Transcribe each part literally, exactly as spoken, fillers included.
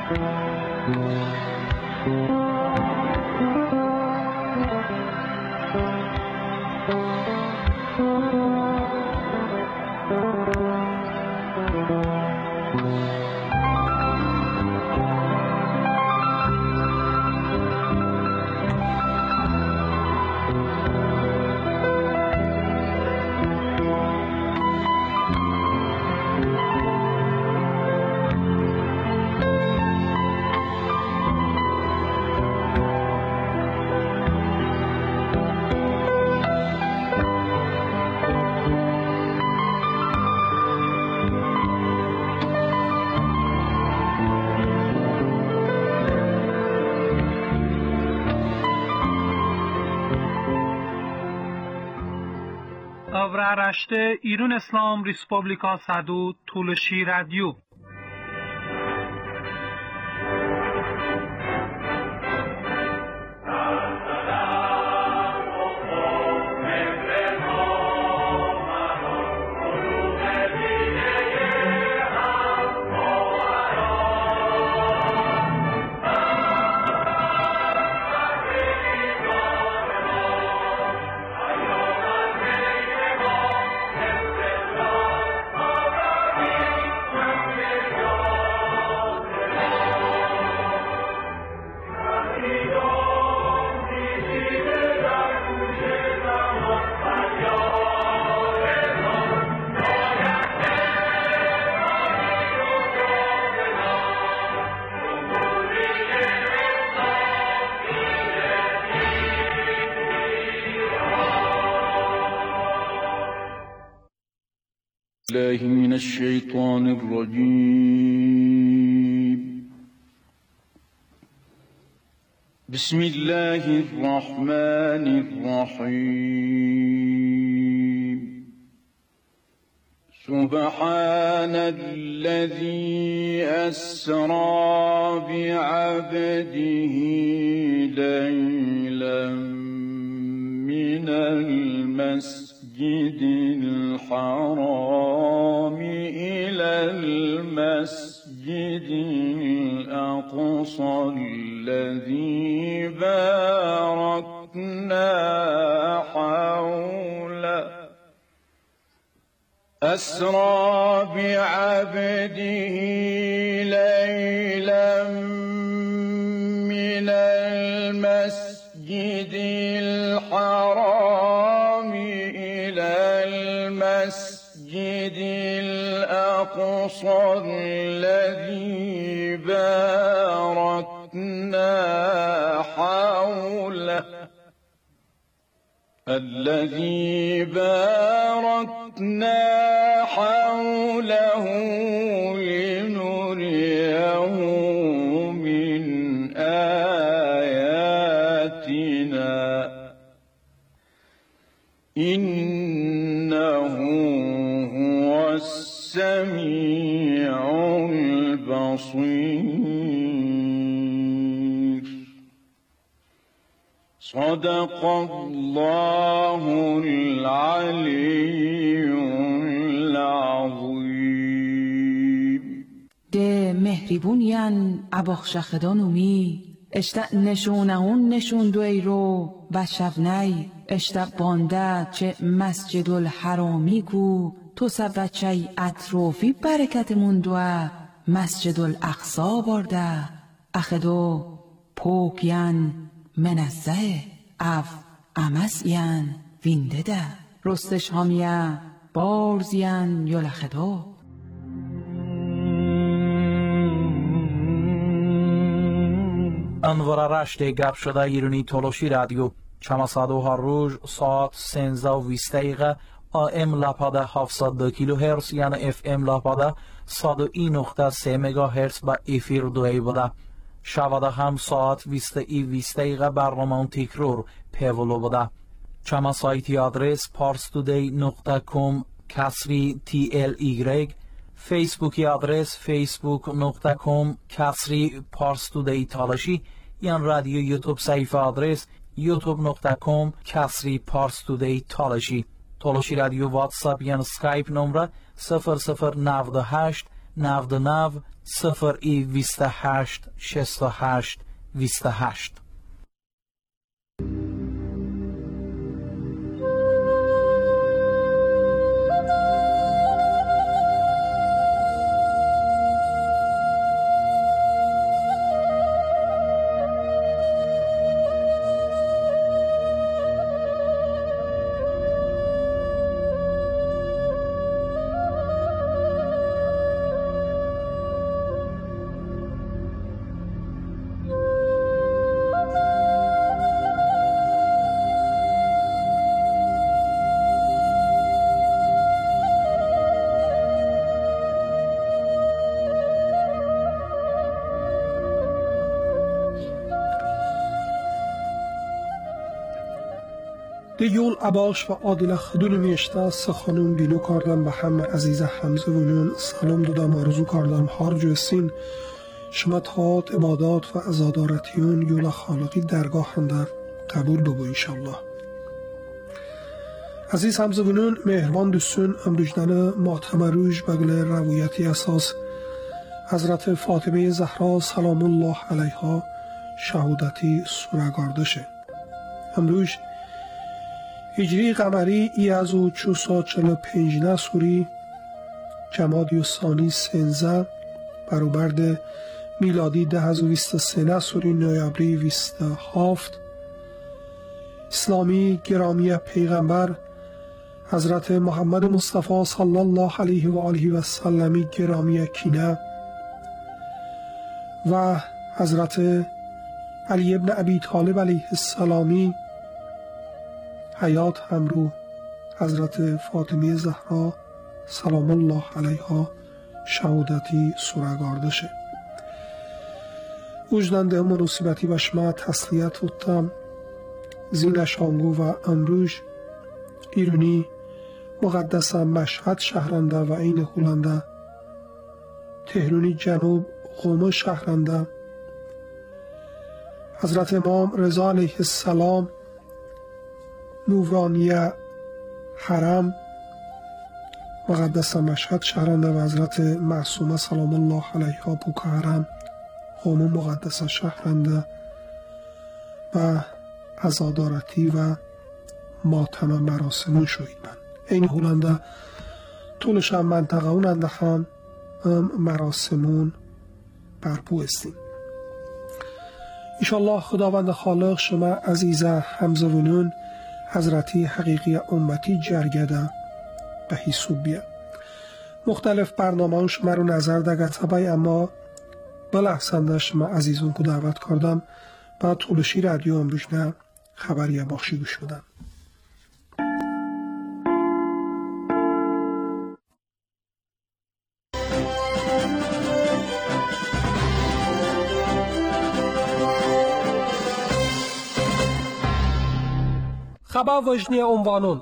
رشته ایران اسلام ریسپوبلیکا سادو تولشی رادیو الله من الشيطان الرجيم بسم الله الرحمن الرحيم سبحان الذي أسرى بعبده ليلا من المسجد الحرام إلى المسجد الأقصى الذي باركنا حوله أسرى بعبده ليلا من المسجد الحرام إلى المسجد الأقصى الذي باركنا حوله الذي باركنا حوله لنريه من آياتنا إنه هو السميع البصير صدق الله العلي العظيم. ده مهربونیان اباخشخدانومی اشتا نشونهون نشوندو ای رو بشفنی اشتا بانده چه مسجد الحرامی کو تو سوچه اطرافی برکت موندوه مسجد الاقصا برده اخدو پوکین منزه اف امسین وینده ده رستش هامیه بارزین یلخدو انوار رشته گپ شده ایرانی تولوشی رادیو چماسادو هر روز ساعت سنزده و بیست دقیقه آم لپاده هفتصد و دو کیلو هرتز یعنی اف ام لپاده صد و یک نقطه سه مگا هرتز با افیر دوی بوده. شباده هم ساعت بیست ای بیست دقیقه برنامه تکرار پیولو بوده. چما سایتی آدرس پارستودی نقطه کام کسری تی ال ایگرگ، فیسبوکی آدرس فیسبوک نقطه کام کسری پارستودی تالشی، یان رادیو یوتیوب صفحه آدرس یوتیوب نقطه کام کسری پارستودی تالشی. تالشی رادیو واتساپ یان سکایپ نمره صفر صفر نود و هشت نود و نه صفر ای بیست و هشت شصت و هشت بیست و هشت. دیول عباش و عادل خدون میشته سه خانم بینو کردم به همه عزیز حمزه ونون سلام دادم آرزو کردم هر جو سین شما تاعت عبادات و عزادارتیون یول خالقی درگاه اندر قبول ببو انشالله. عزیز حمزه ونون مهربان دوستون امروجدن ماتم روش بگل رویتی اساس حضرت فاطمه زهرا سلام الله علیها شهودتی سورگاردشه. امروش هجری قمری ای از او چوسا چلو پنجنه سوری جمادی و ثانی سنزه برابرد میلادی ده از و ویست سنه سوری نویابری ویست هافت اسلامی گرامی پیغمبر حضرت محمد مصطفی صلی الله علیه و آله و سلمی گرامی کینه و حضرت علی ابن ابی طالب علیه السلامی حیات همرو حضرت فاطمه زهرا سلام الله علیها شهودتی سورگاردشه. وجدنده مناسبتی و شما تسلیت وطم زینش آنگو و امروش ایرونی مقدس مشهد شهرنده و این هولنده تهرونی جنوب قوم شهرنده حضرت امام رضا علیه السلام نورانیه حرم مقدس مشهد شهرنده و حضرت معصومه سلام الله علیها بوک حرم قوم مقدس شهرنده و عزادارتی و ماتم مراسمون شوید من این هولنده طولش هم منطقه اوننده هم مراسمون برپو استیم. انشالله خداوند خالق شما عزیزه حمزه ونون حضرتی حقیقی امتی جرگده به حسوب بیه. مختلف برنامه شما رو نظر دگه تبای اما بلحسنده شما عزیزون که دعوت کردم با طولشی رادیو امروش نه خبری بخشی گوش بدن. خبر وجنی عنوانون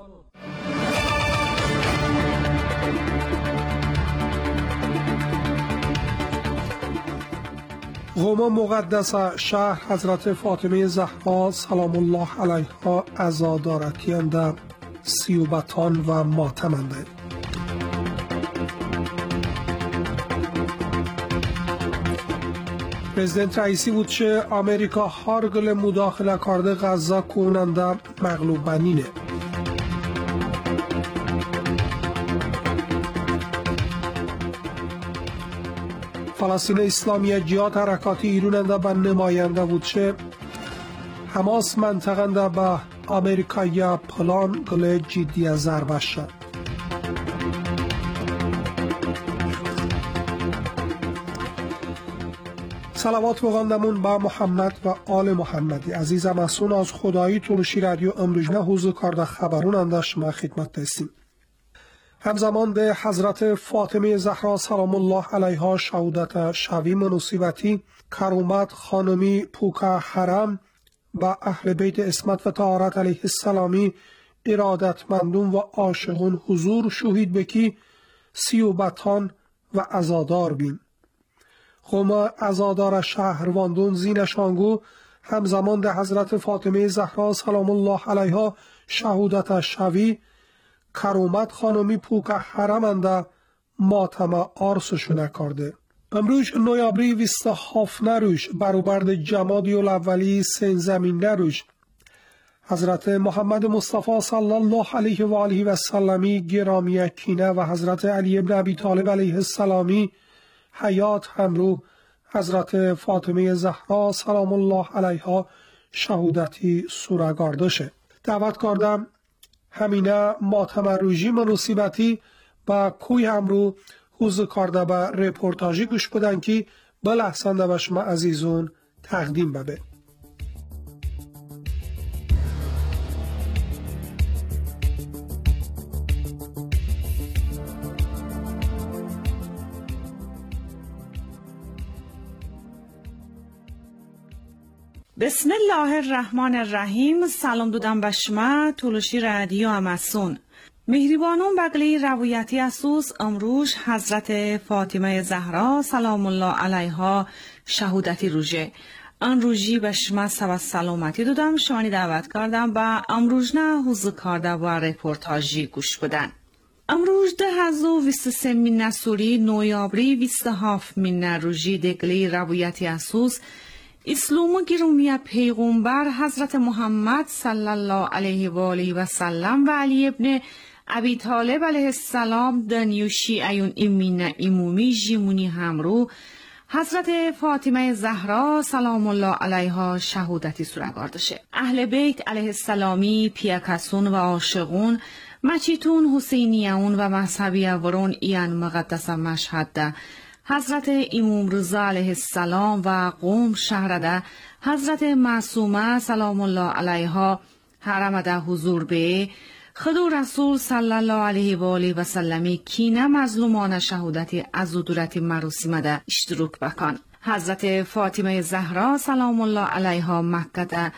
قوم مقدس شهر حضرت فاطمه زهرا سلام الله علیها عزادارتی انده سیوبتان و ماتم انده. پرزیدنت رئیسی بود که امریکا هر گل مداخله کرده غزه کننده مغلوب بنینه. فلسطین اسلامی جهاد حرکاتی ایروننده به نماینده بود که حماس منطقنده به امریکایی پلان گل جدی ضربه شد. صلوات بخواندمون با محمد و آل محمدی. عزیزم مسون از خدایی طولشی رادیو امروز نه حضور کرده خبرون انده شما خدمت دستیم. همزمان به حضرت فاطمه زهرا سلام الله علیها شهودت شوی مناسبتی کرومت خانمی پوکا حرم با اهل بیت اسمت و طهارت علیه السلامی ارادتمندون و عاشقون حضور شهید بکی سیوبتان و عزادار بین. قوم عزادار شهرواندون زینشانگو همزمان ده حضرت فاطمه زهرا سلام الله علیها شهودت شوی کرومت خانمی پوک حرم انده ماتەمە ئارسشونە کارده. امروز نویابری ویست و هفت روش برابر جمادی الاولی سنزمین روش حضرت محمد مصطفی صلی الله علیه و آله و سلمی گرامی کینه و حضرت علی ابن ابی طالب علیه السلامی حیات همرو حضرت فاطمه زهرا سلام الله علیها شهودتی سورگاردشه. دعوت کردم همینه ماتم روژی منوسیبتی و کوی همرو حوز کرده به رپورتاجی گوش بدن که به لحظنده به شما عزیزون تقدیم ببه. بسم الله الرحمن الرحیم. سلام دودم به شما تولشی رادیو امسون. مهربانون بقلی روایتی اسوس امروز حضرت فاطمه زهرا سلام الله علیها شهودتی روژه آن روژی به شما سوا سلامتی دادم. شمانی دعوت کردم با امروز نه حوز کرده و رپورتاجی گوش بدن. امروز ده هزو ویست سه من سوری نویابری ویست هفت من روژی دقلی روایتی اسوس اسلام گرامی پیغمبر حضرت محمد صلی الله علیه و آله و سلم و علی ابن ابی طالب علیه السلام دنیوشی ایون امین امومی جیمونی همرو حضرت فاطمه زهرا سلام الله علیها شهودتی سورگاردشه. اهل بیت علیه السلامی پیاکسون و عاشقون مچیتون حسینیون و مذهبیورون ایان مقدس مشهد ده حضرت امام رضا علیه السلام و قوم شهرده حضرت معصومه سلام الله علیها حرم ده حضور به خدو رسول صلی الله علیه و آله و سلمی کینه مظلومان شهودتی از دورتی مراسم ده اشتراک بکن. حضرت فاطمه زهرا سلام الله علیها مکه ده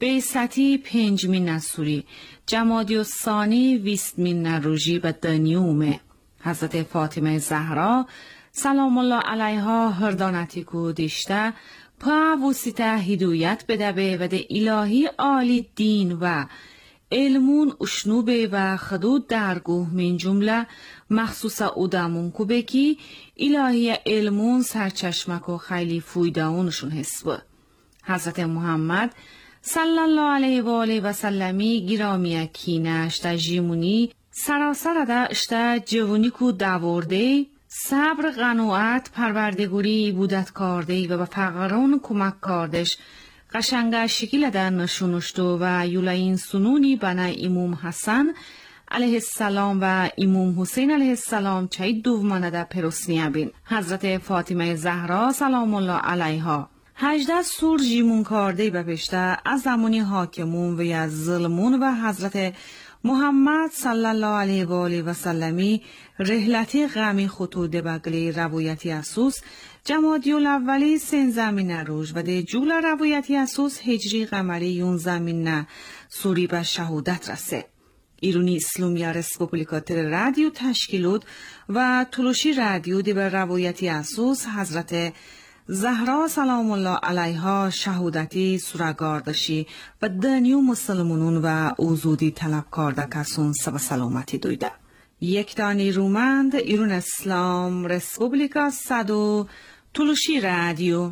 بیستی پنج من سوری جمادی و ثانی ویست من روژی به دنیومه. حضرت فاطمه زهرا سلام الله علیها هردانتی کو دیشته پا وسیته هدایت بدبه و ده الهی عالی دین و علمون اشنوبه و خدود درگوه من جمله مخصوص اودامون کو بکی الهی علمون سرچشمک و خیلی فویداونشون حسبه. حضرت محمد صلی الله علیه و آله و سلمی گرامی کینش ده جیمونی سراسر ده اشته جوونی کو داورده صبر قناعت پروردگاری بودت کارده و به فقران کمک کاردش قشنگه شکل در نشونشتو و یولین سنونی بنا امام حسن علیه السلام و امام حسین علیه السلام چای دومانه در پروسنیه بین. حضرت فاطمه زهرا سلام الله علیها هجده سور جیمون کارده بپشته از زمانی حاکمون و از ظلمون و حضرت محمد صلی الله علیه و آله و سلمی رحلتی غمی خطوده بگلی روایتی اسوس جمادی الاولی سن زمین روش و ده جول روایتی اسوس هجری قمری یون زمین سوری به شهودت رسه. ایرونی اسلامیا رسپوبلیکا تر رادیو تشکیلود و تلوشی رادیو دی به روایتی اسوس حضرت زهرا سلام الله علیها شهودتی سورگاردشی و دنیو مسلمونون و اوزودی طلب کرده کسون سب سلامتی دویده. یک دانی رومند ایرون اسلام رسپوبلیکا صدو تلوشی رادیو.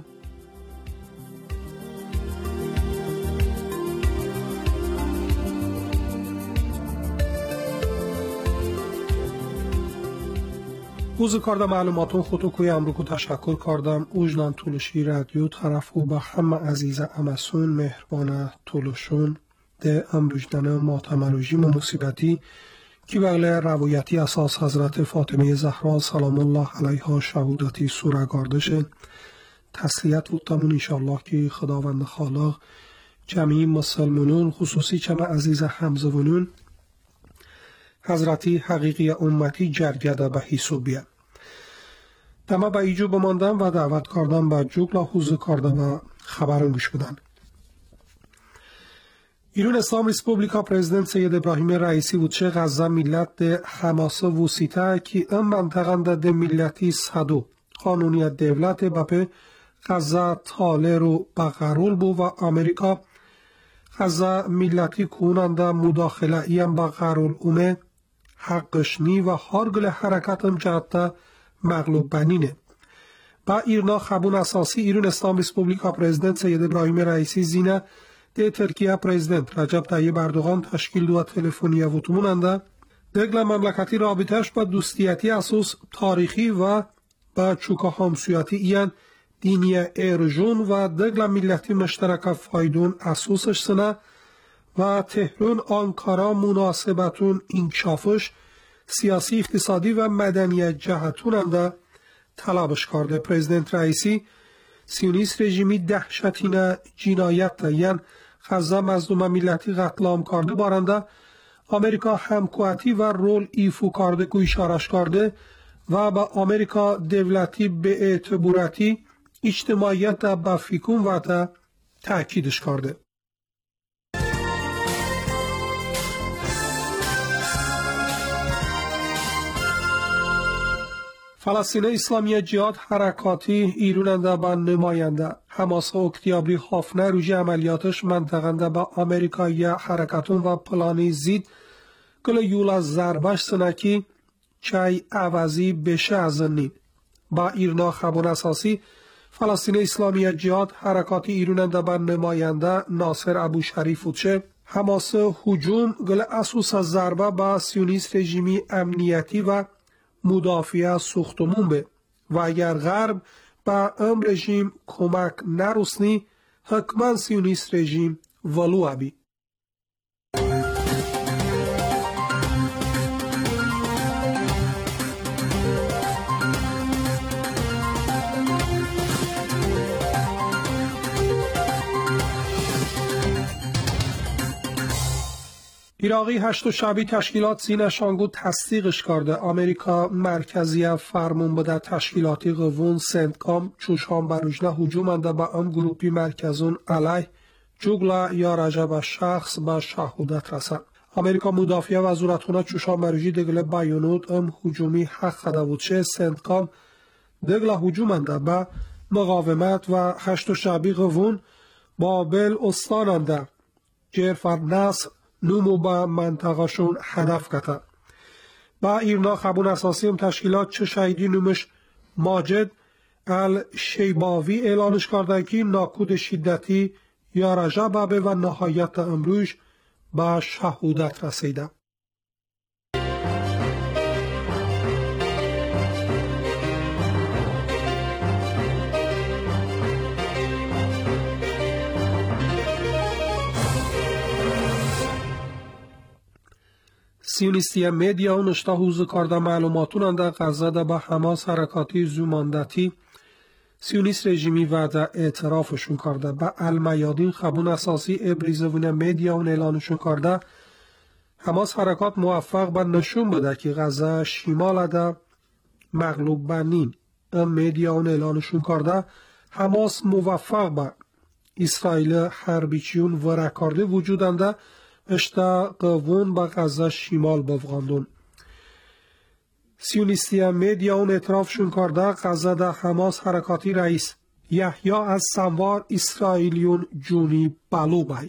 اوز کارده معلوماتون خودو کوی امروکو تشکر کردم. اوجنان تولشی رادیو طرف و به همه عزیز امسون مهربان تولشون ده امروجدن ماتمروژی و مصیبتی که بغل روایتی اساس حضرت فاطمه زهرا سلام الله علیها شهودتی سورگاردشه. تسلیت بودتمون انشالله که خداوند خالق جمعی مسلمانون خصوصی چمه عزیز همزوانون حضرتی حقیقی امتی جرگده به حساب بیان. دمه به ایجو بماندم و دعوت کردم به جوگلا حوزه کرده و خبرون گوش بدن. ایران اسلام ریسپوبلیکا پرزیدنت سید ابراهیم رئیسی بود چه غزه ملت ده حماسه وسیطه که ام منطقه ده ملتی صدو قانونیت دولت بپه غزه تاله رو بقرول بو و امریکا غزه ملتی کوننده مداخله ایم بقرول اومه haqqışni ve hargıl harekatım cahatta mağlub benine. Ba İrna xabun asasi İran İslam Respublika Prezident Seyyid İbrahim Raisi zine de Türkiye Prezident Recep Tayyip Erdoğan teşkil dua telefoniye vutumunanda دگل مملکتی رابطهش با دوستیتی اساس تاریخی و با چوکا همسویتی این دینی ارجون و دگل ملتی مشترک فایدون اساسش سنه و تهران آنکارا مناسبتون انکشافش سیاسی اقتصادی و مدنی جهتون انده طلبش کرده. پرزیدنت رئیسی سیونیست رژیمی دهشتینه جنایت یعنی غزه مظلوم ملتی قتل عام کرده بارنده آمریکا همکواتی و رول ایفو کرده که اشارش کرده و با آمریکا دولتی به اعتبارتی اجتماعیت با فیکون و تا تأکیدش کرده. فلسطین اسلامی جهاد حرکاتی ایروننده با نماینده حماس اکتیابری هافنه روژی عملیاتش منطقنده با آمریکایی حرکتون و پلانی زید کل یول از ضربش سنکی چای عوضی بشه از نید. با ایرنا خبر اساسی فلسطین اسلامی جهاد حرکاتی ایروننده با نماینده ناصر ابو شریف وچه حماس هجوم گل اساس از ضربه با سیونیست رژیمی امنیتی و مدافع سوختمون به و اگر غرب با ام رژیم کمک نرسنی حکمان سیونیست رژیم ولو ابی. ایراقی هشت شبی تشکیلات سینشانگو تصدیقش کرده. آمریکا مرکزی فرمون بده تشکیلاتی قوون سنتکام چوشان بروجنه هجومنده با ام گروپی مرکزون علیه جوگلا یا رجب شخص با شهودت رسن. آمریکا مدافع وزارتخانه چوشان بروجی دگل بیانود ام هجومی حق خده بود چه سنتکام دگل هجومنده با مقاومت و هشت شبی قوون بابل استاننده جرفر نصر نومو با منطقهشون هدف کتا. با ایرنا خبون اساسی هم تشکیلات چه شهیدی نومش ماجد الشیباوی اعلانش کرده که ناکود شدتی یا رجب به و نهایت امروز با شهودت رسیده. سیونیستی مدیا و نشتا حوزه کرده معلوماتون انده غزه ده با حماس حرکاتی زوماندتی سیونیست رژیمی وعده اعترافشون کرده. با المیادین خبون اساسی ابریزوین مدیا و اعلانشون کرده حماس حرکات موفق به نشون بده که غزه شمال ده مغلوب بنین. ام مدیا و اعلانشون کرده حماس موفق به اسرائیل حربیچیون ورکارده وجود انده اشتا قوون با غزه شمال بافغاندون. سیونیستی مدیا اون اعترافشون کرده غزه ده حماس حرکاتی رئیس یحیی از سنوار اسرائیلیون جونی بلو بای.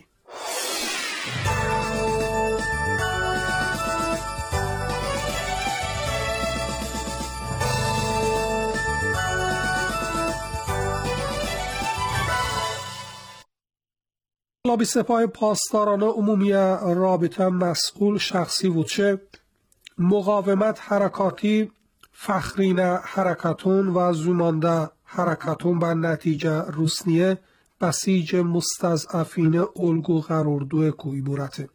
لابی سپاه پاسداران عمومی رابطه مسئول شخصی بود چه مقاومت حرکاتی فخرین حرکتون و زومانده حرکتون به نتیجه روسنیه بسیج مستضعفین الگو قراردو کوی بورته.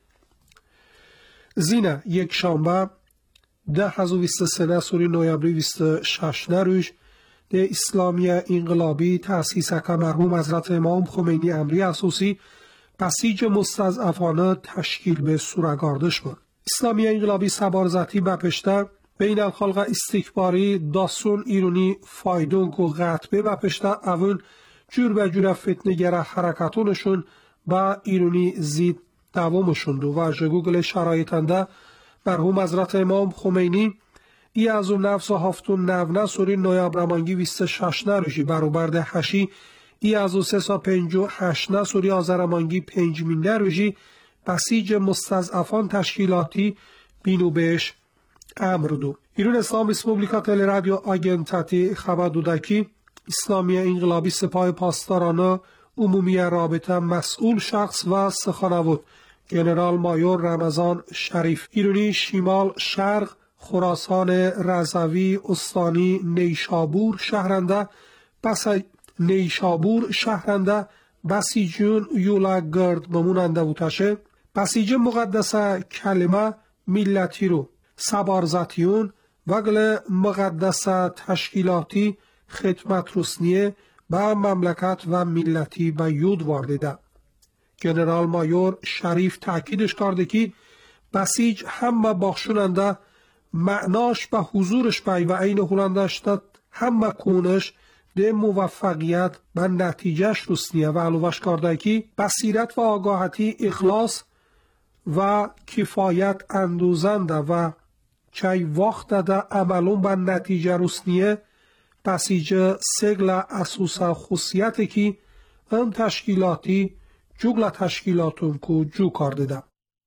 زینه یک شنبه ده هزار و بیست و سه سوری نویبری بیست و شش نروش ده اسلامی انقلابی تأسیس که مرحوم حضرت امام خمینی امری اساسی بسیج مستضعفانه تشکیل به سورگاردش بود. اسلامی انقلابی سبارزتی بپشته بین الخلق استکباری داستون ایرونی فایدون که غطبه بپشته اون جور به جور فتنگره حرکتونشون با ایرونی زید دوامشون دو و جگوگل شرایطنده مرحوم حضرت امام خمینی ای از اون نفس و هفتون نونه سوری نویبرمانگی بیست و شش نروشی بروبرده هشی ای از او سه سا پنج و هشت نه سوری آزرمانگی پنج مینده روژی بسیج مستضعفان تشکیلاتی بینو بهش امر دو. ایرون اسلام ریسپوبلیکا تل رادیو آگنتاتی خبر دودکی اسلامی انقلابی سپاه پاسداران عمومی رابطه مسئول شخص و سخنوود جنرال مایور رمضان شریف ایرانی شمال شرق خراسان رضوی استانی نیشابور شهرنده بس نیشابور شهرنده بسیجون یولا گرد بموننده بوتشه بسیج مقدسه کلمه ملتی رو سبارزتیون وگل مقدسه تشکیلاتی خدمت رسنیه به مملکت و ملتی به یود واردیده. جنرال مایور شریف تاکیدش کرده که بسیج همه بخشوننده معناش به حضورش بای و این هلندش داد همه کونش ده موفقیت و نتیجهش رسنیه و علوش کرده که بصیرت و آگاهتی اخلاص و کفایت اندوزنده و چای وقت ده عملون به نتیجه رسنیه بسیج سگل اسوسا خصوصیتی که ان تشکیلاتی جوگل تشکیلاتون کو جو کرده ده.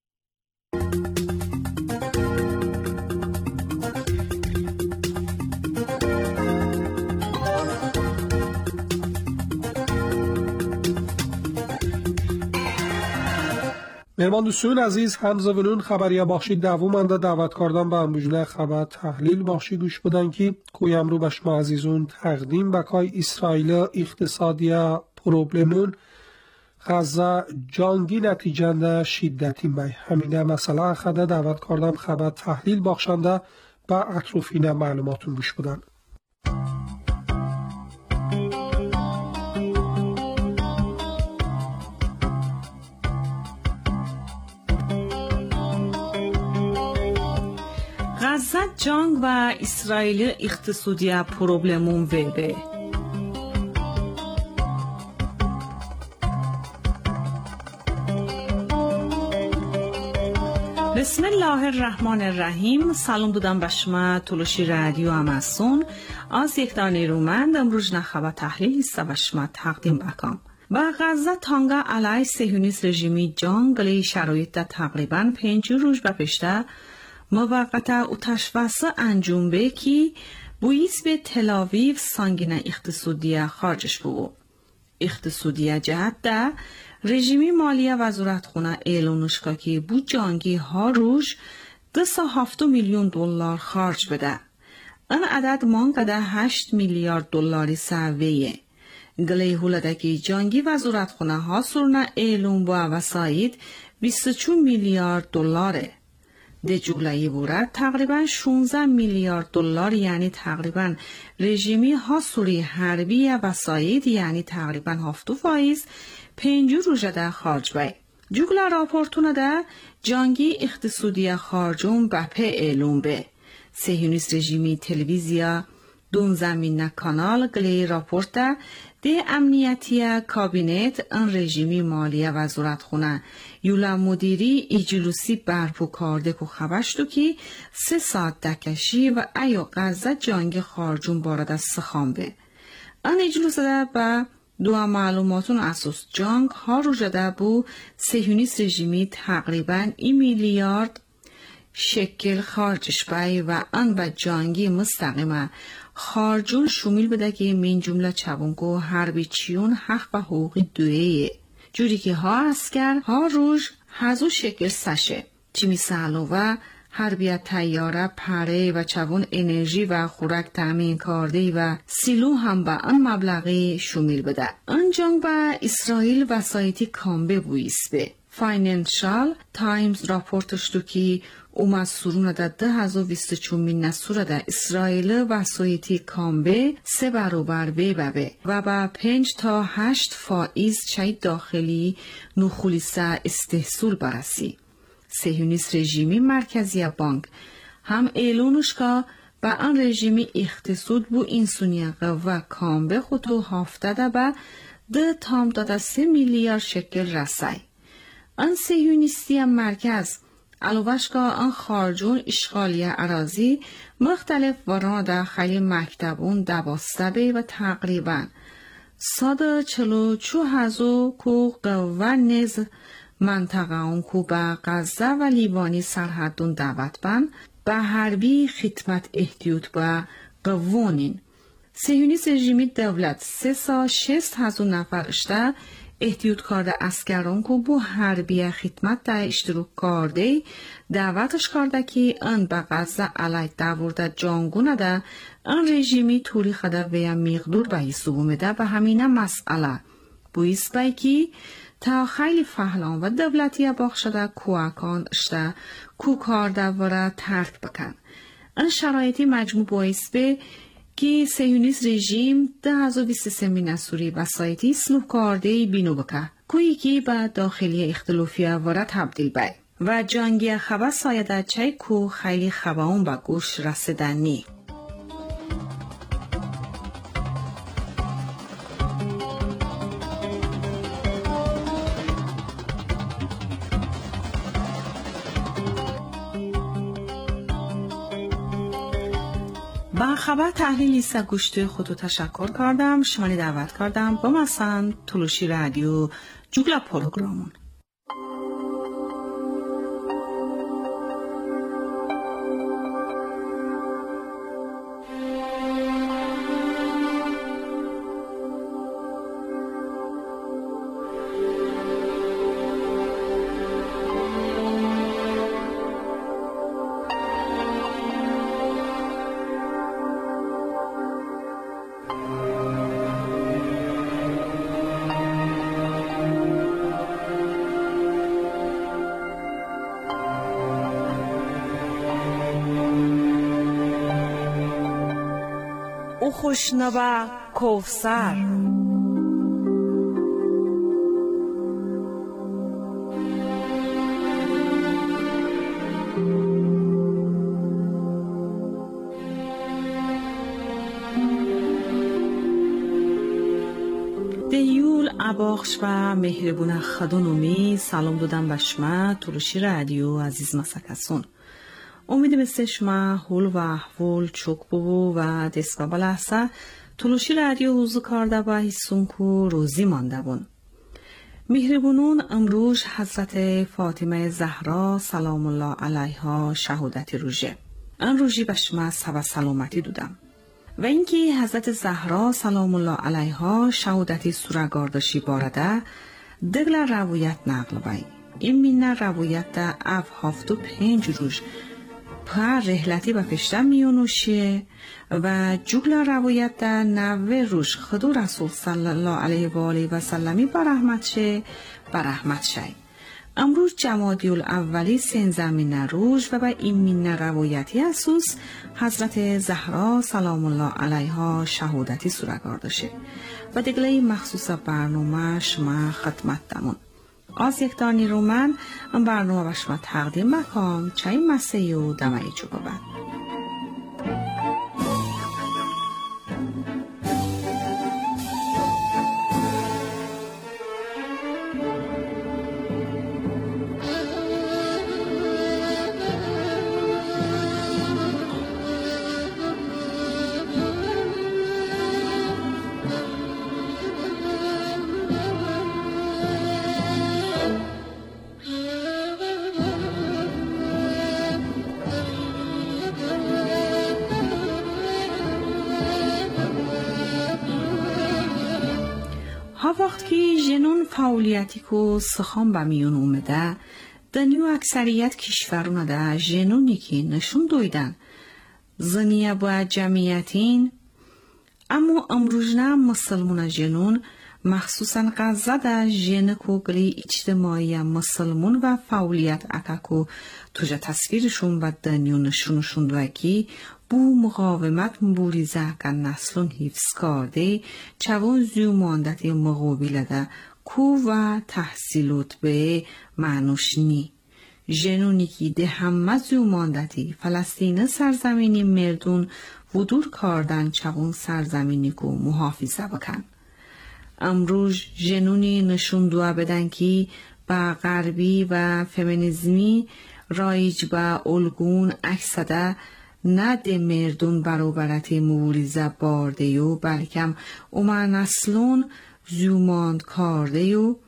مهمان دوستان عزیز همزبانون خبریا بخشی دومنده دعوت کردن به امروزنه خبر تحلیل بخشی گوش بودن که کوی امرو به شما عزیزون تقدیم بکای اسرائیل اقتصادی پروبلمون غزه جنگی نتیجنده شدتی بای همینه مسئله خدا دعوت کردم خبر تحلیل بخشنده به اطرافین معلوماتون گوش بودن. غزه جنگ و اسرائیل اقتصادی پروبلمون ویبه بسم الله الرحمن الرحیم. سلام دادم به شما تولوشی رادیو اماسون از یک دانه رومند امروز نخبه تحلیل است و شما تقدیم بکنم. با غزه تانگا علیه صهیونیست رژیمی جنگ شرایط تقریبا پنج روز به پیشته موقتا اتشواسه انجام به که بویس به تلاویو سانگینه اقتصادی خارجش بود. اقتصادی جهت ده رژیمی مالیه وزارت خونه اعلانش که بو جانگی ها روش دو سه هفت میلیون دلار خارج بده. این عدد مانگده هشت میلیارد دلاری سویه. گلی هولده که جانگی وزارت خونه ها سرنا اعلان با وسایت بیست و چهار میلیارد دلاره. ده جگلهی بورد تقریبا شانزده میلیارد دلار یعنی تقریبا رژیمی حاصلی حربی وساید یعنی تقریبا هفت فایز پنج روزه ده خارج بای. جگله راپورتونه ده جنگی اقتصادی خارجون بپه اعلوم به. صهیونیست رژیمی تلویزیا دون زمین کانال گلی راپورت ده ده امنیتی کابینت ان رژیمی مالیه وزارت خونه یولا مدیری ایجلوسی برپو کارده که خبشتو که سه ساعت دکشی و ایو غزه جنگ خارجون بارد از سخام به. ان ایجلوس ده با دو معلوماتون اساس جنگ ها رو جده بو صهیونیست رژیمی تقریبا این میلیارد شکل خارجش بای و ان با جنگی مستقیمه خارجون شمیل بده که من جمله چبونگو حربی چیون حق و حقوقی دویه جوری که ها اسکر ها روش هزو شکل سشه چی میسالو و حربیت تیاره پره و چوون انرژی و خوراک تامین کرده و سیلو هم با ان مبلغی شمیل بده. ان جنگ با اسرائیل وسایتی کامبه بویست به. فاینانشال تایمز راپورتش دو که اومد سرون ده ده هزو بیست چومین نسوره ده اسرائیل وسایتی کامبه سه برابر به ببه و با پنج تا هشت فائز چای داخلی نخولیسه استحصول برسی. صهیونیست رژیمی مرکزی بانک هم اعلانش که با آن رژیمی اقتصاد بو انسانیت و کامبه خودو هفته ده با ده تام داده سه میلیارد شکل رسای. آن صهیونیستی مرکز علاوهش که آن خارجون اشغالی اراضی مختلف وران داخلی مکتبون دواسته بی و تقریبا صد چلو چو هزو کو قوه نز منطقه اون کو با غزه و لیبانی سرحدون دعوت بند به حربی خدمت احتیوط و قوانین. سیونیست رژیمی دولت سه سا شست هزار نفر اشته احتیوط کرده اسکران که بو حربی خدمت در اشتراک کرده دعوتش کرده که ان به غزه علیه دورده جانگونه ده ان رژیمی طوری خده ویا مقدور به حسابو میده به همینه مسئله بویس بای که تا خیلی فهلان و دولتی باخشده کوهکان اشته کو کار دواره ترک بکن. ان شرایطی مجموع باعث به که سیونیست رژیم ده هزار و بیست و سه مین سوری بسایتی سلوک کرده بینو بکه کویی که به داخلی اختلافی واره تبدیل بای و جنگی خبه سایده چای کو خیلی خبه اون به گوش رسیدنی. با خبر تحلیل لیست گوشت خودو تشکر کردم. شمانی دعوت کردم با مثلا تلوشی رادیو جوگلا پروگرامون. او خوشنبه کوثر دیول اباخش و مهربون خدانومی سلام دادم به شما تلوشی رادیو عزیز مسکسون. امید مثل شما حول و احوال چوک بو و دست و لحظه تلوشی رادیو حضور کرده و حسون کو روزی مانده بون. مهربونون امروز حضرت فاطمه زهرا سلام الله علیها شهادت روژه. ان روژی به شما سبا سلامتی دودم. و اینکه حضرت زهرا سلام الله علیها شهادتی سورگارداشی بارده دگل روایت نقل بای. این مینه روایت ده اف هفت و پنج روز پر رحلتی به پشتم میونوشه و جگل روایت در نوه روش خدو رسول صلی الله علیه و آله و سلمی برحمت شه برحمت شه. امروز جمادی الاولی سین زمین روش و به این مین روایتی اسوس حضرت زهرا سلام الله علیها شهادتی سورگار داشه و دگله مخصوص برنامه شما خدمت دمون. از یک دانی رو من برنامه به شما تقدیم مکام چای مسیح و دمایی جو بابد. وقت که جنون فعالیتی که سخام به میون اومده دنیو اکثریت کشورونه ده جنونی که نشون دویدن زنیه با جمعیتین اما امروز نه مسلمون جنون مخصوصا غزه ده جن کوگلی اجتماعی مسلمون و فعالیت اکاکو توجه تصویرشون و دنیو نشونشون دوه که بو مقاومت مبوریزه که نسلون حفظ کرده چوان زیو ماندتی مقابله ده کو و تحصیلات به معنوش نی. جنونی که ده همه زیو ماندتی فلسطین سرزمینی مردون ودور کردن چوان سرزمینی که محافظه بکن. امروز جنونی نشون دوه بدن که با غربی و فمینیزمی رایج با الگون اکسده نه ده مردون برابرت موریزه بارده یو بلکم اومن اصلون زیوماند کارده یو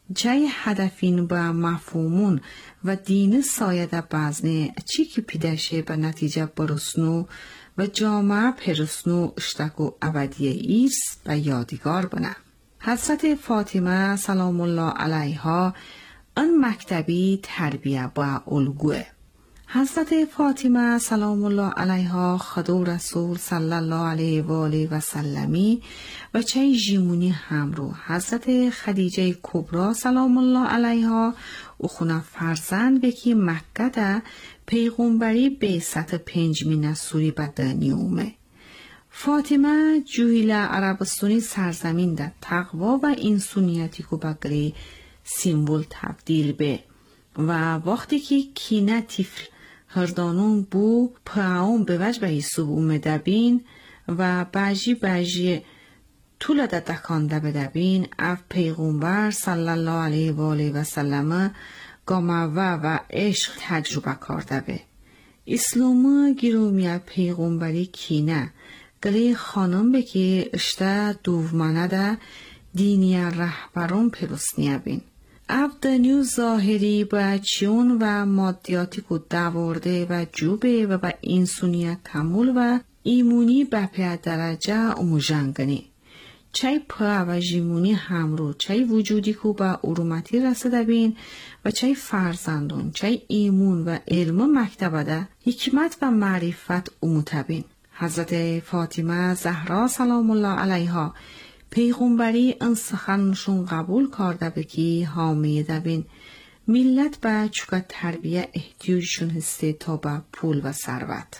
جای هدفین با مفهومون و دین سایده بازنه چی که پیدشه به نتیجه برسنو و جامعه پرسنو اشتکو ابدیه ایرس و یادگار بنه. حضرت فاطمه سلام الله علیها ان مکتبی تربیه با الگوه. حضرت فاطمه سلام الله علیها خدا رسول صلی الله علیه و آله و سلمی و چه جیمونی همرو حضرت خدیجه کبرا سلام الله علیها و خونه فرزند بکی مکه ده پیغمبری به سطح پنجمی نسوری به دنیومه. فاطمه جویل عربستانی سرزمین ده تقوا و انسانیتی کو بگری سیمبول تبدیل به و وقتی که کینه تیفل هردانون بو پاون به وجه به حسوب اومده بین و بجی بجی طول ده دکانده بده بین اف پیغمبر صلی الله علیه و آله و سلم گاموه و عشق تجربه کرده به. اسلام گیرومیه پیغمبری کینه گلی خانم بکی اشته دومانه ده دینی رهبرون پرسنیه بین. ابدنیو ظاهری با چیون و مادیاتی که دورده و جوبه و با انسونیه کمول و ایمونی به پی درجه اموجنگنی. چای پا و جیمونی همرو چای وجودی که با ارومتی رسده بین و چای فرزندون چای ایمون و علم مکتبه ده حکمت و معرفت اموتبین. حضرت فاطمه زهرا سلام الله علیها پیغمبری ان سخنشون قبول کرده بکی حامیه دبین ملت با چوکا تربیه احتیاجشون هسته تا با پول و ثروت.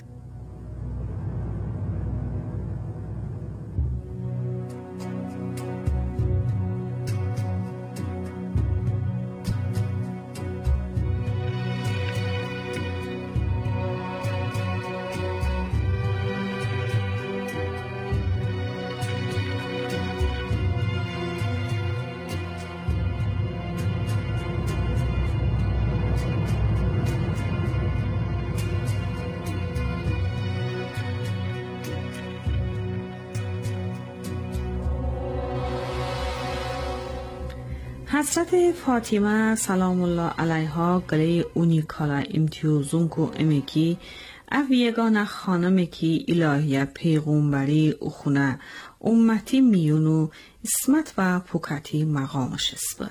حضرت فاطمه سلام الله علیها گلی اونی کالا امتیازون کو امکی او یگان خانم کی الهیه پیغمبری اخونه امتی میونو اسمت و پوکتی مقامش اسبه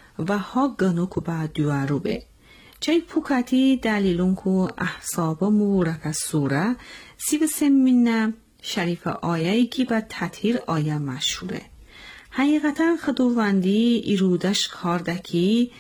و ها گنو کو با دوارو به چای پوکتی دلیلون کو احساب مورک سوره سی بسمینه شریف آیه کی با تطهیر آیه مشهوره. حقیقتا خداوندی ایرودش کاردکی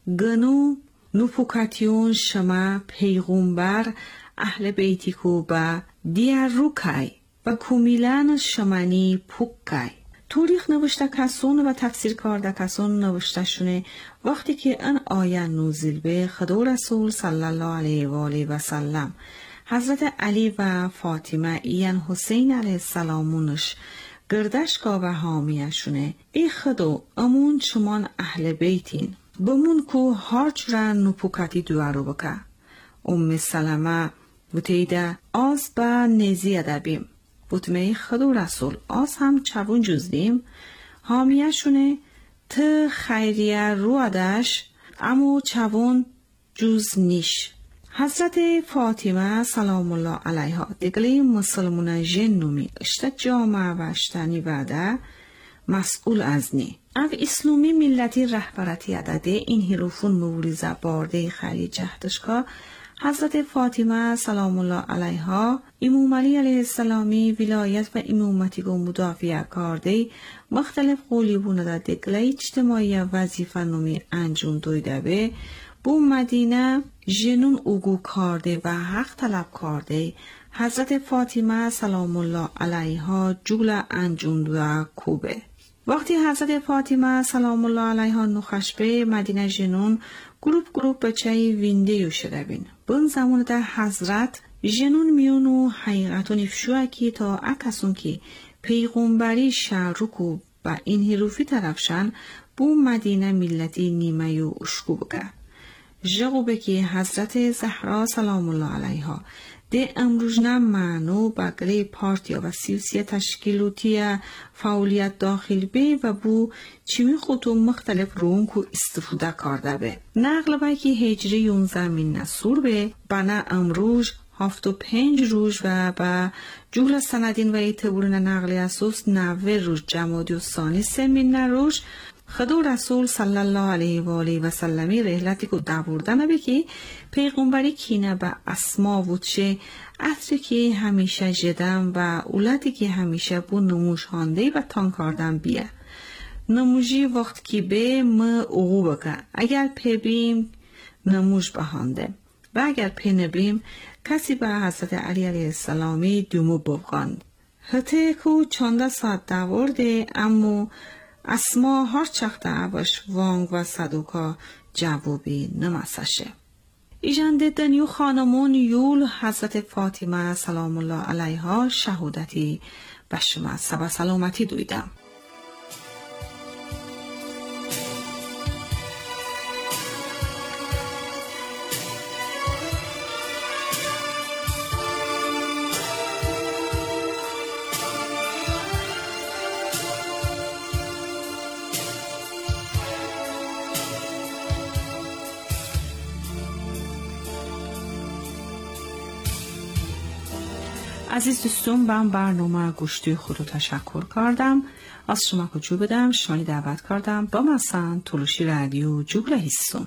گنو نپوکاتیون شما پیغمبر اهل بیتی کو با دیار روکای و کومیلان شمانی پوکای. توریخ نوشته کسون و تفسیر کرده کسون نوشته شونه وقتی که ان آیه نوزیل به خدا رسول صلی الله علیه و آله و سلم حضرت علی و فاطمه ایان حسین علیه السلامونش گردشگاه و حامیشونه ای خدو امون شمان اهل بیتین بمون کو هارچ را نپوکتی دوارو بکا. ام سلمه بوتیده آز با نزی ادبیم بوتمه خدو رسول آز هم چبون جزدیم حامیشونه ت خیریه رو ادش امو چبون جز نیش. حضرت فاطمه سلام الله علیها دگلی مسلمون جنومی اشتا جامعه و اشتانی بعده مسئول از نی. او اسلامی ملتی رهبرتی عدده این حروفون موریزه بارده خیلی جهدشکا حضرت فاطمه سلام الله علیها امام علی علیه السلامی ولایت و امامتی گو مدافع کرده مختلف قولی بونده دگلی اجتماعی وظیفه نومی انجام دویده به بو مدینه جنون اوگو کرده و حق طلب کرده حضرت فاطمه سلام الله علیها جول انجام و کوبه. وقتی حضرت فاطمه سلام الله علیها نخش به مدینه جنون گروپ گروپ بچه وینده یو شده بین. بون زمان در حضرت جنون میونو حقیقتون افشوه کی تا اکسون کی پیغمبری شعرکو و این حروفی طرفشن بو مدینه ملتی نیمه یو اشکو بگه. جغو بکی حضرت زهرا سلام الله علیها ده امروجنا معنو بگره پارتیا و سیاسی تشکیلوتی فعالیت داخل به و بو چیمی خودو مختلف رون کو استفاده کرده به. نقل بایکی هجری یون زمین نسور به بنا امروج هفت و پنج روز و با جول سندین و اعتبارن نقل اساس نوه روز جمادی و ثانی سمین نروز خدو رسول صلی الله علیه و آله و سلمی رحلتی کو داوردن بکی پیغمبری کینه با اسما وچه عطری که همیشه جدم و اولادی که همیشه بو نموش هانده و تان کردن بیه. نموشی وقت که به ما اوغو بکه اگر پیبیم نموش بهانده و اگر پی نبیم کسی به حضرت علی علیه السلامی دومو ببغاند. حتی که چانده ساعت داورده اما اسما هر چخت عوش وانگ و صدوکا جوابی نمسشه. ایجنده دنیو خانمون یول حضرت فاطمه سلام الله علیها شهودتی به شما سبا سلامتی دویدم. عزیز دوستون من برنامه گوشتی خود رو تشکر کردم. از شما کجو بدم شانی دعوت کردم با مثلا تلوشی رادیو جوگل هستم.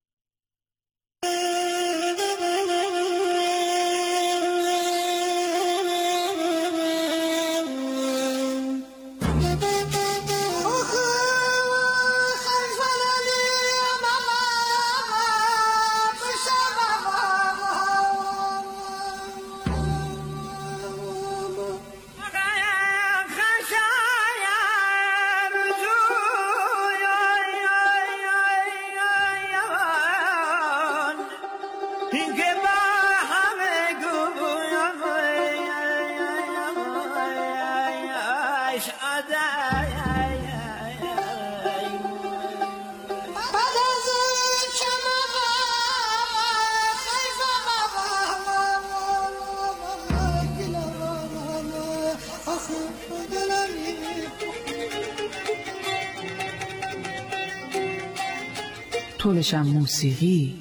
طولشم موسیقی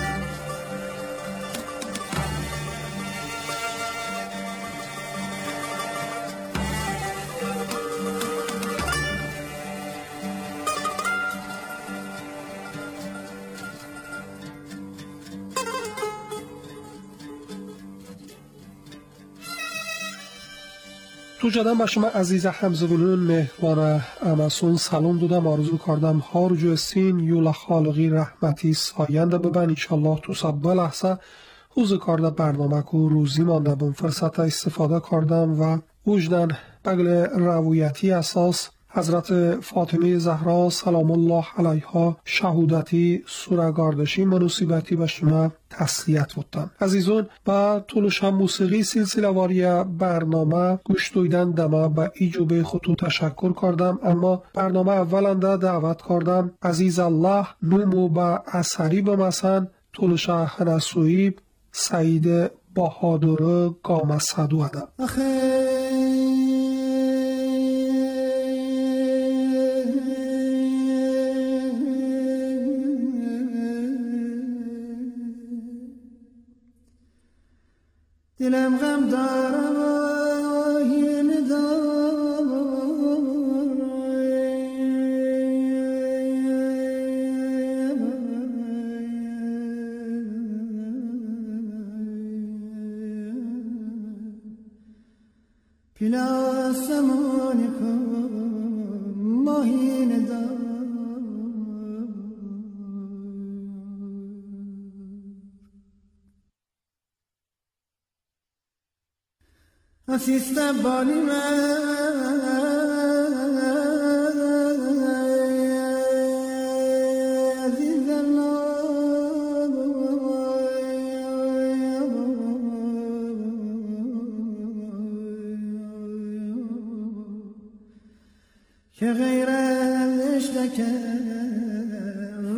تو جدم به شما عزیز همزبونون مهمان امسون سلام دادم آرزو کردم هر جو استین یولا خالقی رحمتی ساینده ببن انشالله تو سب لحظه حوز کرده برنامه کو روزی مانده بون فرصت استفاده کردم و وجدن بگل رویتی اساس حضرت فاطمه زهرا سلام الله علیها شهودتی سورگاردشی منوسیبتی به شما تسلیت بودن. عزیزون با طولشم موسیقی سلسله واری برنامه گوش دویدن دمه به ایجوب خودتو تشکر کردم، اما برنامه اولنده دعوت کردم عزیز الله نومو با اثری بمسن طولشه هنسویب سعید بهادر گام صدو ادم. دلم غم دارم آهین دارم پیلا سمانی کن ماهین دارم اسیستم بانی من عزیزم که غیر اشتک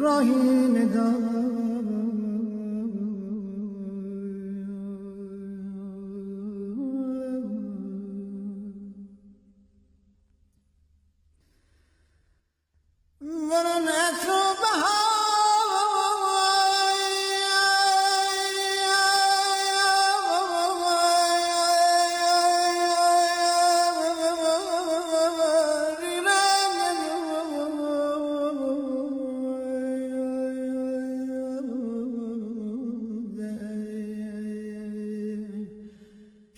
راهی ندارم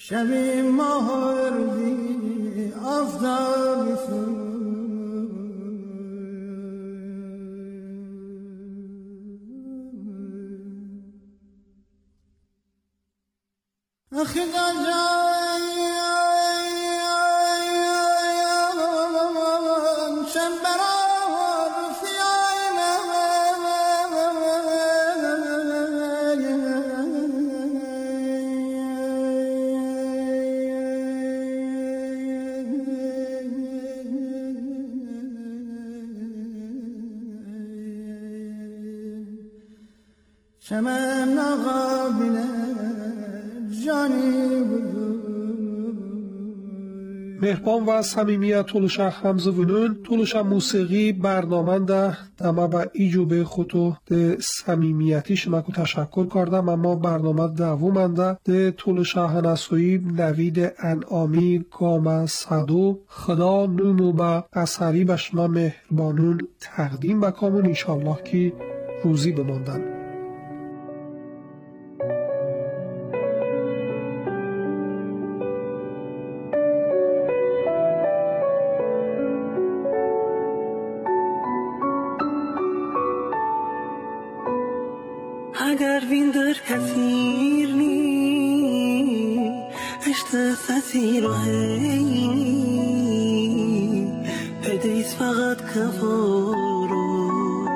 شبی ماردی آفتابی فروز آخی جان شنبرا رفیاینا شمم نقابله مهربان و صمیمی تولوشا همزوونون تولوشا موسیقی برنامه ده دما با ایجوبه خودو ده صمیمیتی شما کو تشکر کردم. اما برنامه دومنده ده تولوشا هنسوی نوید انعامی گام صدو خدا نمو با اثری به شما مهربانون تقدیم بکامون انشالله که روزی بماندن. اگر وین در کثیر نی اشت ثیر و هینی پدیس فقط کفارو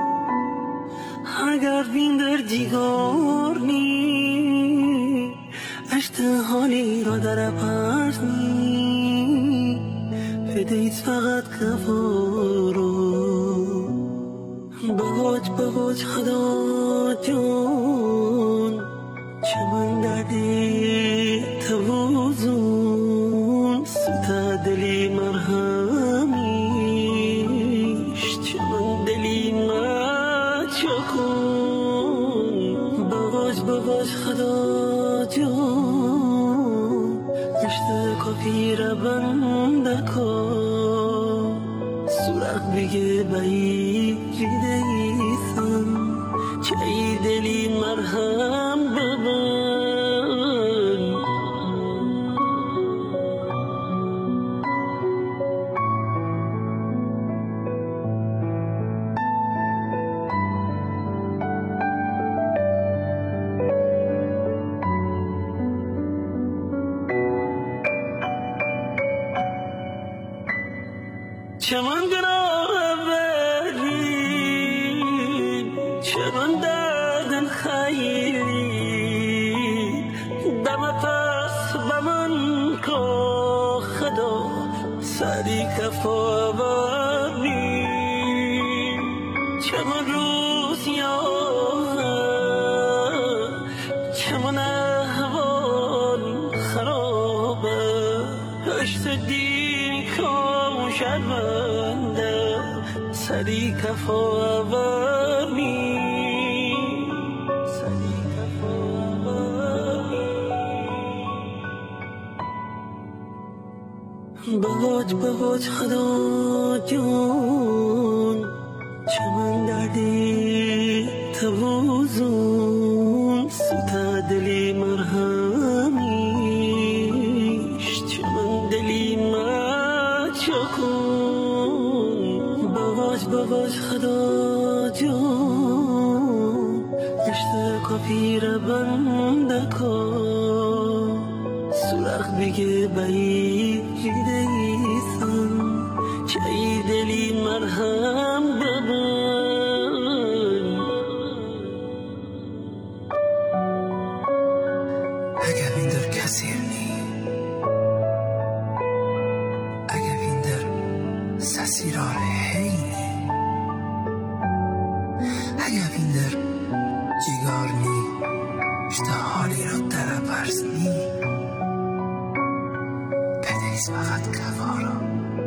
اگر وین در جیگار نی اشت حالی را در پرس نی پدیس فقط کفارو بگوش بگوش خدا جون چمن دردی توزون ستا دلی مرهمیش چمن دلی ما چکون بگوش بگوش خدا جون اشت کفی را بند کن سرخ بگه بایی جدیسم چای دلی مرهم ببن چمن گناه بری چمن دادن خیلی دم پس بمن کو خدا سری کفا بری چمن روز یا چمن احوال خرابه اشت دین کام شرمنده سری کفا بری سری کفا بری بگوش بگوش خدا جون چمن دردی توزون ستا دلی مرهمیش چمن دلی ما چکون بگوش بگوش خدا جون اشت کفی را بند کن سرخ بگه بایی جدیسم چای دلی مرهم ببن اگر این در کثیر نی اگر این در سسیرار هینی اگر این در جیگار نی اشتا حالی را در پرس نی پدیس فقط کفارا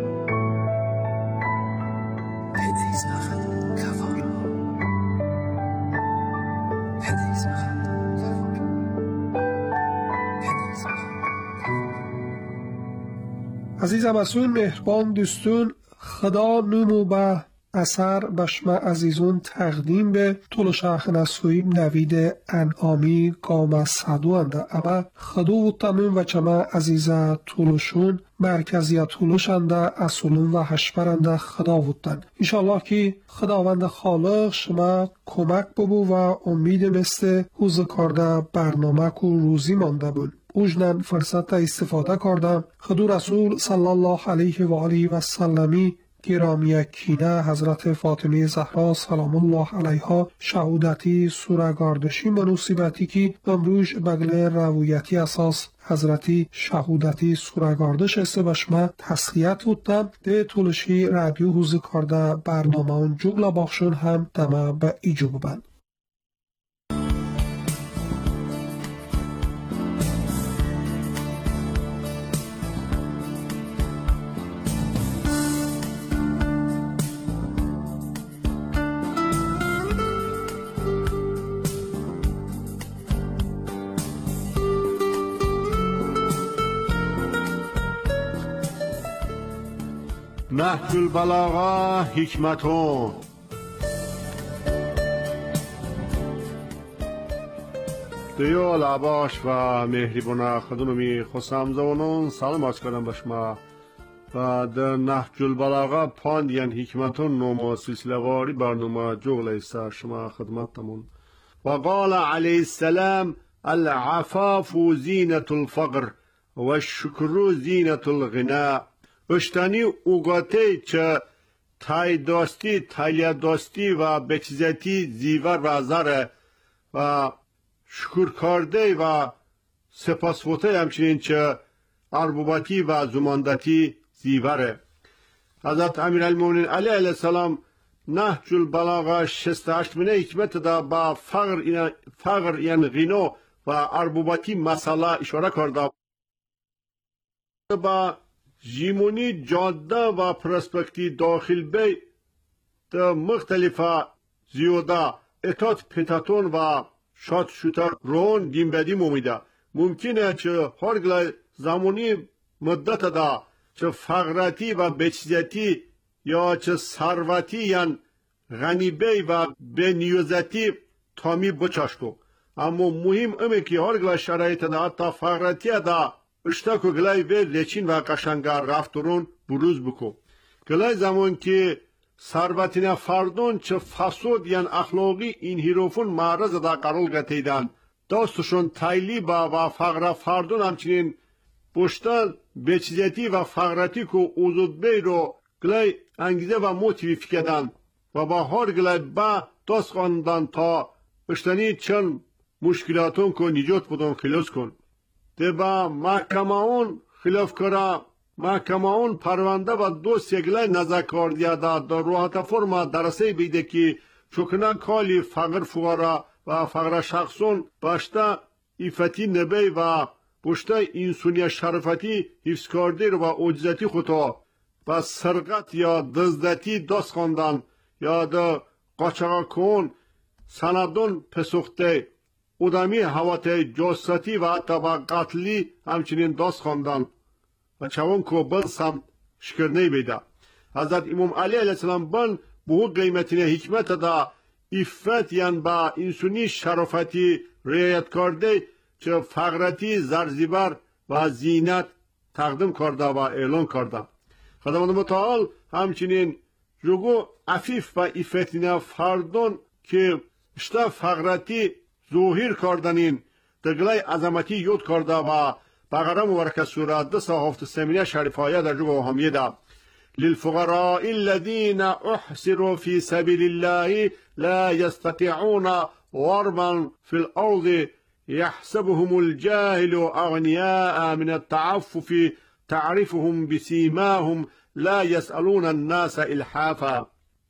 پدیس فقط کفارا پدیس فقط کفارا پدیس فقط عزیزم اسون مهربان دوستون خدا نمو با اثر بشما عزیزون تقدیم به طول شرخ نسویم نوید انعامی گام صدو انده اما خدو و تمیم و چما عزیزه طولشون مرکزیت طولش انده اصولون و هشپرنده خدا بودن. انشالله که خداوند خالق شما کمک ببو و امید مثل حوز کارده برنامه کو روزی مانده بود. اوجنن فرصت استفاده کردم خدو رسول صلی الله علیه و آله و سلمی گرامی کینه حضرت فاطمه زهرا سلام الله علیها شهودتی سورگاردشی منوسیبتی که امروز بگل رویتی اساس حضرتی شهودتی سورگاردش است بشما تسخیت بودم ده طولشی رادیو حوزی کرده برنامه اون جگل باخشون هم دمه به ایجوب بند. نهج البلاغه حکمتون دیو لعباش و مهربونه خدونمی خسام زونون سلام عرض کردم به شما و در نهج البلاغه پاندین حکمتون نوم سلسله واری برنامه جغل است شما خدمتتمون و قال علیه السلام العفاف زینت الفقر و الشکر زینت الغناء اشتانی اوگاته چه تای داستی تایلیا داستی و بچیزتی زیور و زره و شکر کرده و سپاسفوته همچنین چه اربوباتی و زماندتی زیوره. حضرت امیرالمومنین علیه السلام نهج البلاغه شصت و هشت منه حکمت دا با فقر فقر یعنی غنا و اربوباتی مسئله اشاره کرده با جیمونی جاده و پرسپکتی داخل بی ده مختلفه زیاده اتات پتاتون و شاد شوتر رون دیم بدیم امیده ممکنه چه هرگل زمانی مدت دا چه فقرتی و بچیزتی یا چه ثروتی یعنی غنی بی و به نیوزتی تامی بچاشتو اما مهم امه که هرگل شرایط دا حتی فقرتی دا اشتاکو گلای به لچین و قشنگر رفترون بروز بکو گلای زمان که ثروتین فردون چه فساد یعنی اخلاقی این هیروفون معرض دا قرار گتیدن داستشون تایلی با و فقر فردون همچنین بشتن بچیزتی و فقرتی که اوزود بی رو گلای انگیزه و موتیوی فکردن و با هر گلای با داست خواندن تا اشتنی چند مشکلاتون که نجات بودن خلاص کن ده با محکمه اون خلاف کرا محکمه اون پرونده و دو سیگلای نزد کردیه دا در روحت فرما درسه بیده که چکنه کالی فقر فقرا و فقر شخصون باشته ایفتی نبی و باشته انسونی شرفتی حفظ کرده و عجزتی خطا و سرقت یا دزدتی دست خواندن یا ده قاچاق کن سندون پسخته ادامی حوات جاستی و حتی با قتلی همچنین داست خواندن و چون که بل سم شکرنی بیده حضرت امام علی علیه السلام بل به قیمتین حکمت دا افت یعنی با انسونی شرافتی رعایت کرده چه فقرتی زرزیبر و زینت تقدیم کرده و اعلان کرده خداوند متعال همچنین جگو عفیف و افتین فردون که اشتا فقرتی ظهور کردنین دگلای عظمتی یود کرده و بقره مبارکه سوره دو هفت سمینه شریفایه در جو همیه ده للفقراء الذين احصروا في سبيل الله لا يستطيعون ضربا في الارض يحسبهم الجاهل اغنياء من التعفف تعرفهم بسيماهم لا يسألون الناس الحافا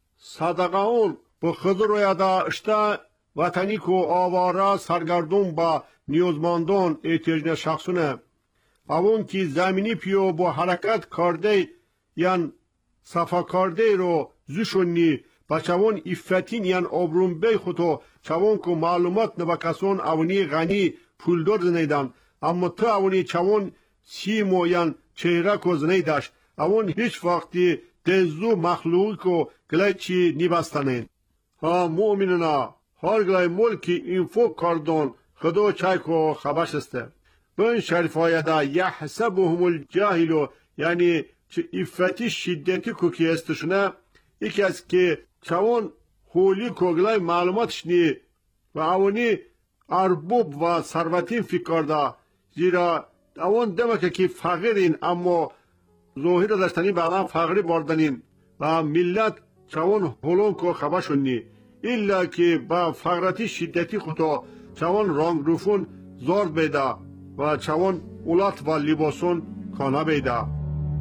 صدقون بخضر یادا اشتا وطنی کو آواره سرگردون با نیازمندان احتیاج شخصونه اون که زمینی پیو با حرکت کرده یعنی صفا کرده رو زوشونی با چون افتین یعنی آبرون بی خودو چون که معلومات نبا کسون اونی غنی پولدار زنیدن اما تو اونی چون سیمو یعنی چهره کو زنیدش اون هیچ وقتی دزو مخلوق و گلای چی نیبستنین. ها مؤمننا هر گلای ملکی اینفو کردن خدا چایکو خبرش استه. بین شریفای دا یحسبهم الجاهلو یعنی چه افتی شدتی کوکی استشونه یکی از که چون خولی کوگلای معلوماتش نی و اونی اربوب و ثروتین فکر دا زیرا اون دمکه که فقیرین اما ظاهر داشتنی بعدا فقری باردنین و ملت چون هولون کو خبرشون نی ایلا که با فقرتی شدتی خدا چون رنگ روفون زار بیدا و چون اولاد و لباسون کانا بیدا.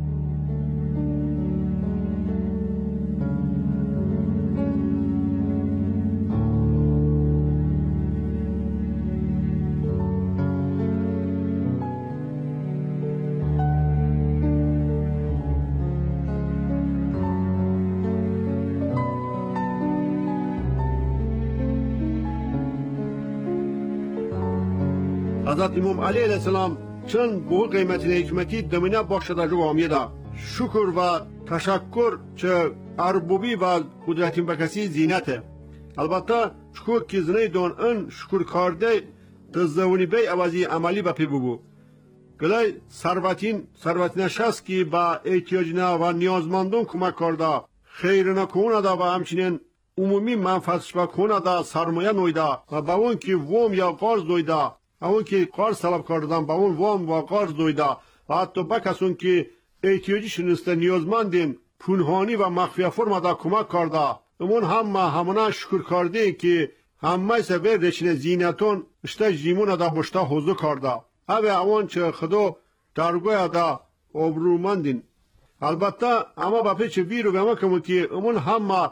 حضرت امام علی علیه السلام چند به قیمتی حکمتی دمینه بخشده جو آمیده شکر و تشکر چه اربوبی و قدرتین بکسی زینته البته شکر که زنه دون ان شکر کرده تزدونی بی عوضی عملی با پی بگو گلای ثروتین ثروتین شخص که با احتیاجنا و نیازمندون کمک کرده خیرنا کنه دا و همچنین عمومی منفعتش با کنه دا سرمایه نویده و با اون که وام یا قرض دویده اون که قرض طلب کردن با اون وام و قرض دویده و حتی بکسون که احتیاجیش نسته نیازمندین پنهانی و مخفی فرم دا کمک کرده امون همه همونه شکر کرده که همه سبه رشن زینتون اشته جیمون دا بشته حضور کرده اوه اون چه خدا درگوه دا ابرومندین البته اما با پیچ ویرو به ما کمون که امون همه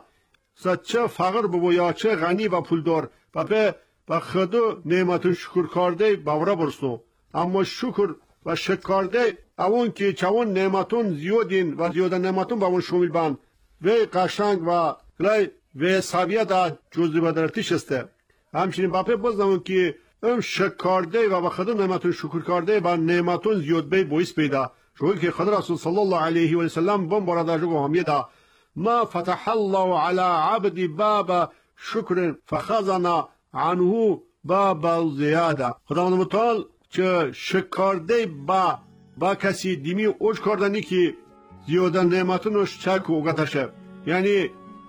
چه فقر ببو یا چه غنی و پولدار با پی با خدا نعمت شکر کرده باورا برسو اما شکر و شکر کرده اون که چون نعمتون زیادین و زیاده نعمتون با اون شامل بند و قشنگ و گلای و سویه دا جزی بدرتیش استه همچنین باپه بازنمون که ام شکر کرده و با خدا نعمتون شکر کرده با نعمتون زیاد بی بویس بیده شوی که خدا رسول صلی الله علیه و سلم بم برادر جو همیه دا ما فتح الله على عبد باب شکر فخزنا عنه باب زیاده خداوند متعال چه شکرده با با کسی دیمی اوج کردنی که زیاده نعمتونش چک و گتشه یعنی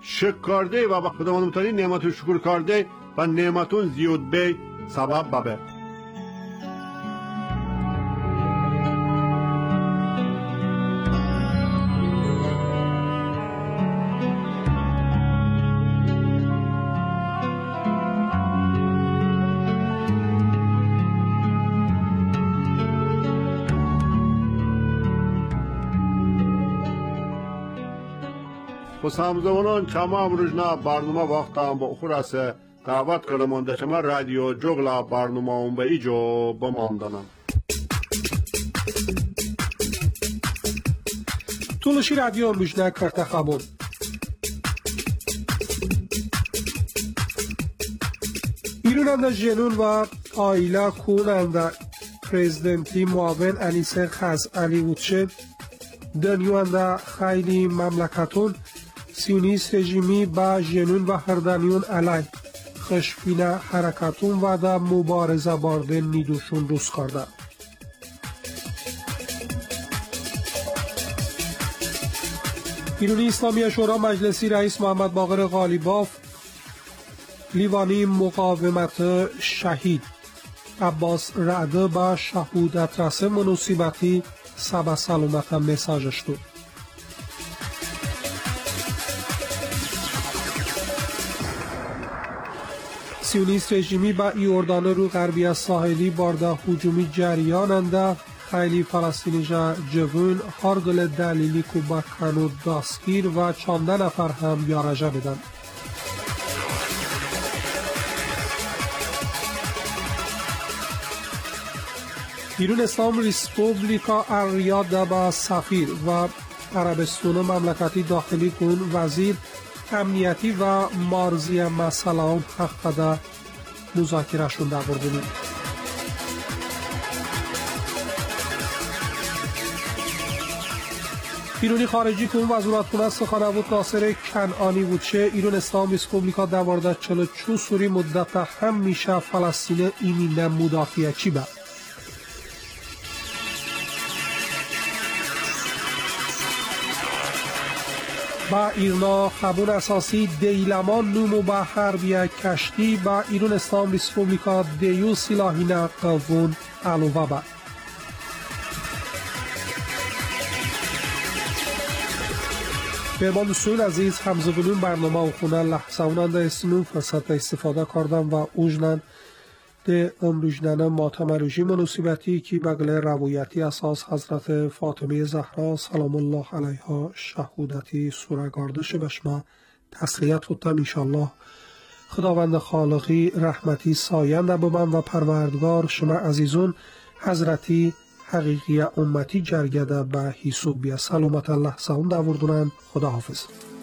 شکرده و با خداوند متعال نعمتون شکر کرده و نعمتون زیاد بی سبب بابه خب همزمانان چما امروزنا برنامه وقت هم با اخور است دعوت کردم در چما رادیو جغلا برنامه اون به ایجا بماندنم تولشی رادیو امروزنا کرده خبون ایروننده جنون و آیلا کوننده پریزیدنتی معاون انیسه خز علی وچه دنیوانده خیلی مملکتون سیونیست رژیمی با جنون و هردانیون علی خشبینه حرکتون و دا مبارزه بارده نیدوشون روز کرده. ایرانی اسلامی شورا مجلسی رئیس محمد باقر غالیباف لیوانی مقاومت شهید عباس رعده با شهودت رسم منوسیبتی سبا سلامت هم مساجش دو. سیونیست رژیمی با ایوردان رو غربی از ساحلی بارده هجومی جریاننده خیلی فلسطینی جا جوون هارگل دلیلی که با کنود دستگیر و چانده نفر هم یارجه بدن. ایران اسلام ریسپوبلیکا الریاد با سفیر و عربستان مملکتی داخلی کن وزیر امنیتی و مارزی مسئله هم حق قده مذاکره شون در بردنیم. ایرونی خارجی که اون وزارت خونه سخنه بود ناصر کنعانی بود چه ایران اسلام ریسپوبلیکا دوارده چلو چو سوری مدت هم میشه فلسطین ایمینه مدافعه چی با با ایرنا خبر اساسی دیلمان نومو با حربیه کشتی با ایران اسلام ریسپوبلیکا دیو سلاحینه قوون علوه با مهمان دوستان عزیز همزگلون برنامه و خونه لحظه اوننده استنون فرصت استفاده کردم و اوجنن ده امروجنن ماتم رژیم مناسبتی که بگل روایتی اساس حضرت فاطمه زهرا سلام الله علیها شهودتی سوره گردش بشما تسلیت خودتم انشالله خداوند خالقی رحمتی ساینده بمن و پروردگار شما عزیزون حضرتی حقیقی امتی جرگده به حسوب بیا سلامت الله ساون دوردونن خدا حافظ